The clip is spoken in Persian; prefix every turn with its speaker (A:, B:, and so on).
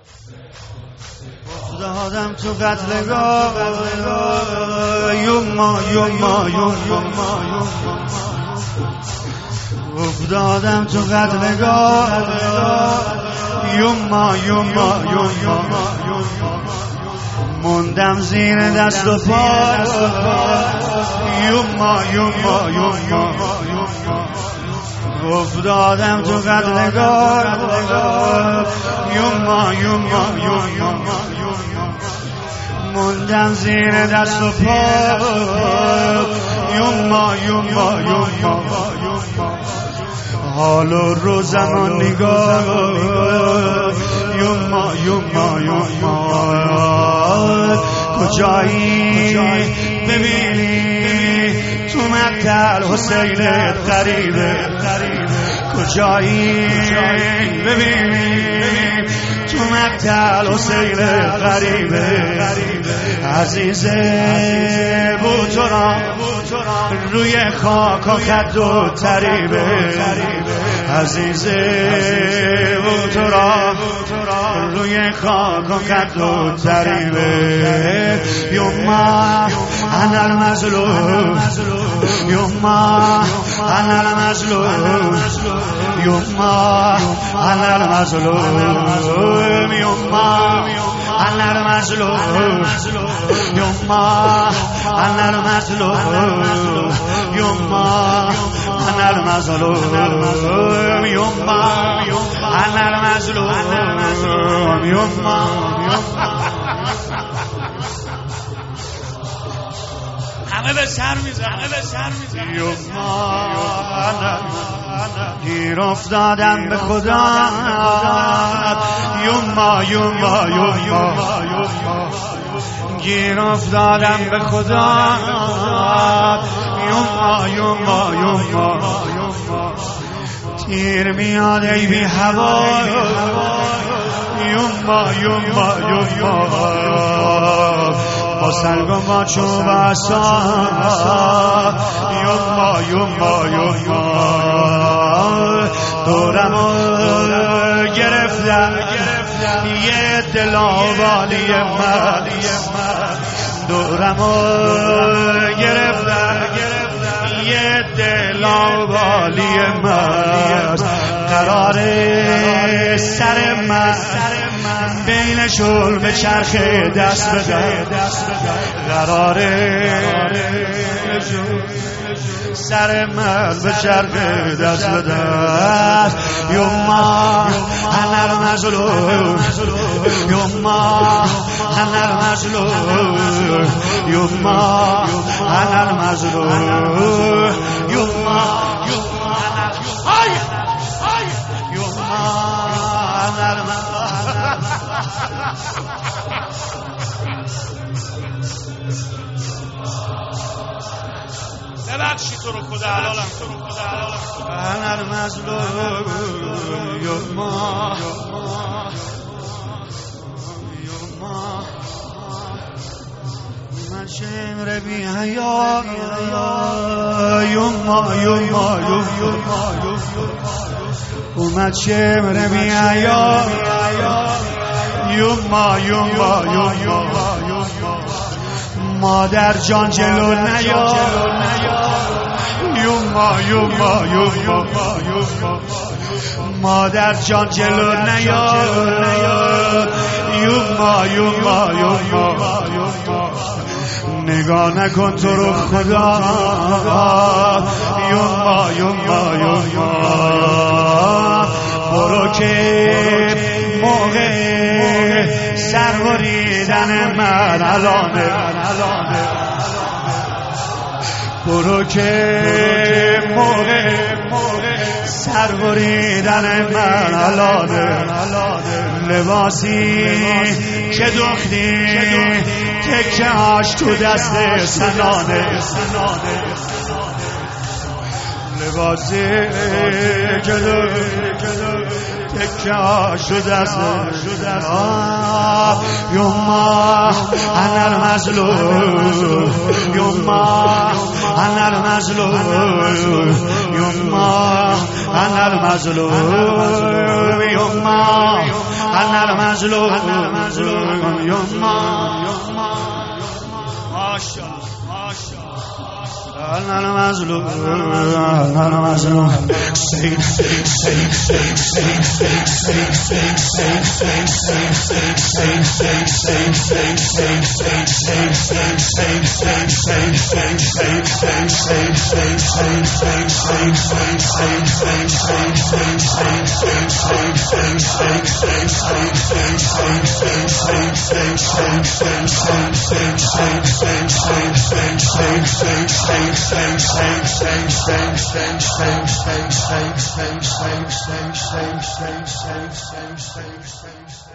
A: افتادم تو قتلگاه یوما افتادم تو قتلگاه یوما موندم زیر دست و پا یوما افتادم تو قتلگاه یوما موندم زیر دست و پا یوما حال و رو زمان نگاه یوما کجایی ببینی تو مقتل حسین غریبه کجایی ببینی تو مقتل حسین غریبه عزیزه بود تو را روی خاک و خد و تریبه عزیزه بود تو را روی خاک و خد و تریبه یوما انا المظلوم یوما انا المظلوم یوما انا المظلوم یوما انا المظلوم یوما انا المظلوم یوما انا المظلوم یوما انا المظلوم یوما
B: همه به سر میزن
A: گیر افتادم به خدا یوما گیر افتادم به خدا یوما تیر میاد ای بی هوا یوما با سنگ و با چوب عصا یوما دورمو گرفتم یه دلاوالی من دورمو گرفتم یه دلاوالی من قرار سر من بینشون به چرخ دست بده قرار سر من به چرخ دست بده یوما انا المظلوم یوما انا المظلوم یوما انا المظلوم یوما
B: ببخشی تو رو خدا حلالم
A: انا المظلوم یوما من شمر بی حیا یوما اومد شمر بی حیا یوما مادر جان جلو نیا یوما مادر جان جلو نیا یوما نگاه نکن تو رو خدا یوما برو که موقع سربریدن من الانه برو که موقع سربریدن من الانه لباسی که دختی تکه هاش تو دست سنانه لباسی که دختی تکه شده یوما انا المظلوم یوما انا المظلوم یوما انا المظلوم یوما انا المظلوم یوما
B: ماشاءالله
A: أنا المظلوم أنا المظلوم Same.